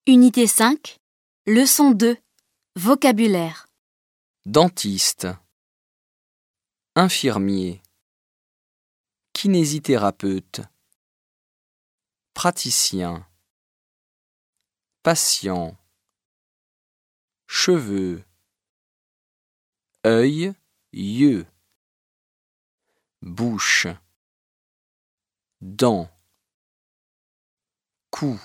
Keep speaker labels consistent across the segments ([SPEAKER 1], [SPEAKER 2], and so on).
[SPEAKER 1] Unité 5, leçon 2, vocabulaire.
[SPEAKER 2] Dentiste, infirmier, kinésithérapeute, praticien, patient, cheveux, œil, yeux, bouche, dents, cou,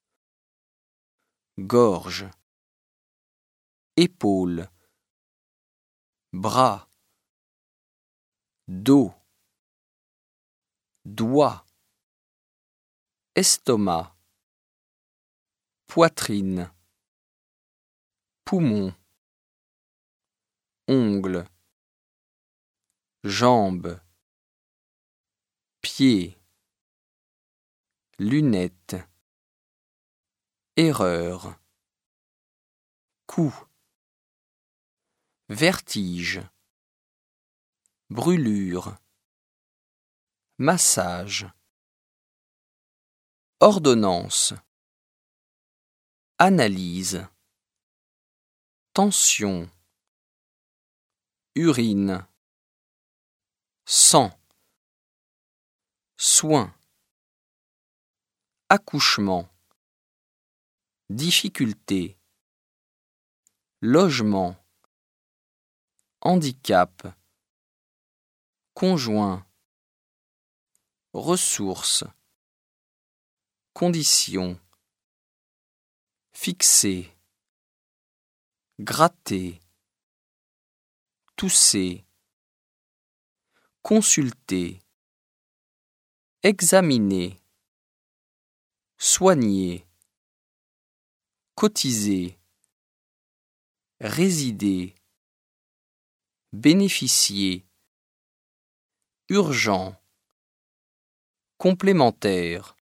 [SPEAKER 2] gorge, épaules, bras, dos, doigts, estomac, poitrine, poumon, ongles, jambes, pieds, lunettes, erreur, cou, vertige, brûlure, massage, ordonnance, analyse, tension, urine, sang, soin, accouchement, difficulté, logement, handicap, conjoint, ressources, conditions, fixer, gratter, tousser, consulter, examiner, soigner, cotiser, résider, bénéficier, urgent, complémentaire,